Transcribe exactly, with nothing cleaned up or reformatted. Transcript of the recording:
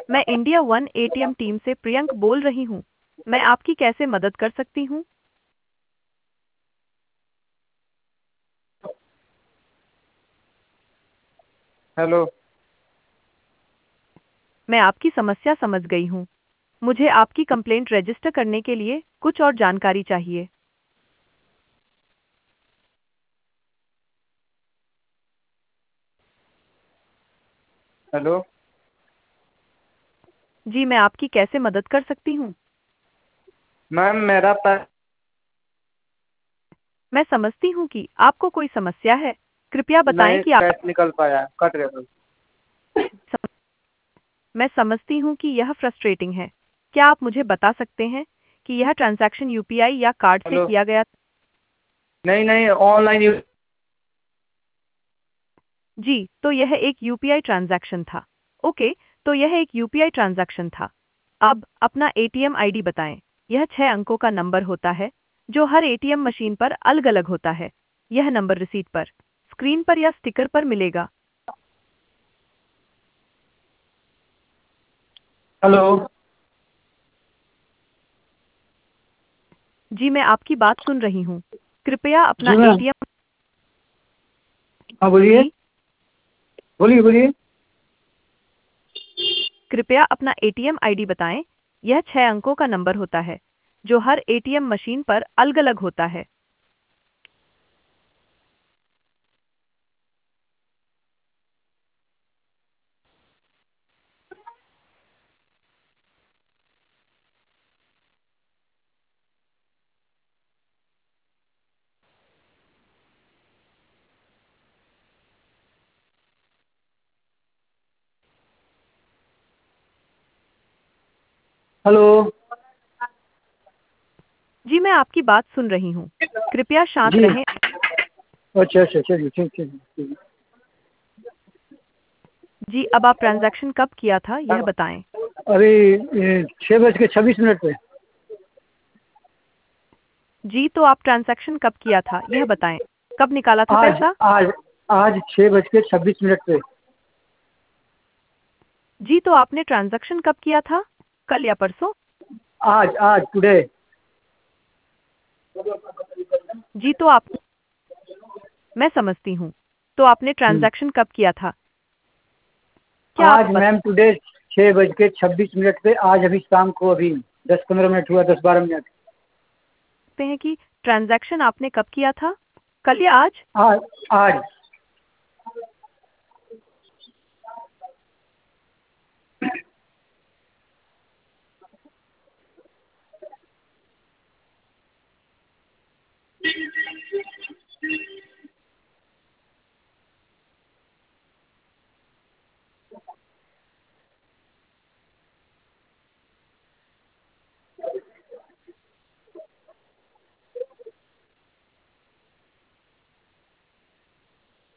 मैं India one ATM team से प्रियंक बोल रही हूँ। मैं आपकी कैसे मदद कर सकती हूँ? हेलो। मैं आपकी समस्या समझ गई हूँ। मुझे आपकी कंप्लेंट रजिस्टर करने के लिए कुछ और जानकारी चाहिए। हेलो। जी, मैं आपकी कैसे मदद कर सकती हूँ? मैम मेरा पै मैं समझती हूँ कि आपको कोई समस्या है। कृपया बताएं नहीं कि आप कैश निकल पाया, कट गया था। सम- मैं समझती हूँ कि यह फ्रस्ट्रेटिंग है। क्या आप मुझे बता सकते हैं कि यह ट्रांजैक्शन यूपीआई या कार्ड से हेलो। किया गया? नहीं नहीं, ऑनलाइन यू जी, तो यह एक यूपीआई ट्रांजैक्शन था। ओके, तो यह एक यूपीआई ट्रांजैक्शन था। अब अपना एटीएम आईडी बताएं। यह छह अंकों का नंबर होता है जो हर एटीएम मशीन पर अलग-अलग होता है। यह नंबर रिसीट पर, स्क्रीन पर या स्टिकर पर मिलेगा। हेलो। जी, मैं आपकी बात सुन रही हूँ। कृपया जी अपना मैम। एटीएम हाँ बोलिए। जी, बोलिए बोलिए। कृपया अपना एटीएम आईडी बताएं। यह छह अंकों का नंबर होता है जो हर एटीएम मशीन पर अलग-अलग होता है। हेलो। जी, मैं आपकी बात सुन रही हूँ। कृपया शांत जी। रहें। अच्छा अच्छा, चलिए ठीक ठीक ठीक। जी, अब आप ट्रांजैक्शन कब किया था, यह बताएं। अरे ये छः बज के छब्बीस मिनट पे। जी, तो आप ट्रांजैक्शन कब किया था, यह बताएं। कब निकाला था आज पैसा? आज आज छः बज के छब्बीस मिनट पे। जी, तो आपने ट्रांजैक्शन कब किया था? कल या परसों? आज आज टुडे। जी, तो आप मैं समझती हूँ। तो आपने हम्म। ट्रांजैक्शन कब किया था? क्या आप आज बता मैम टुडे छः बज के छब्बीस मिनट पे, आज अभी शाम को, अभी दस पंद्रह मिनट हुआ, दस बारह मिनट। सकते हैं कि ट्रांजैक्शन आपने कब किया था? कल या आज? आज आज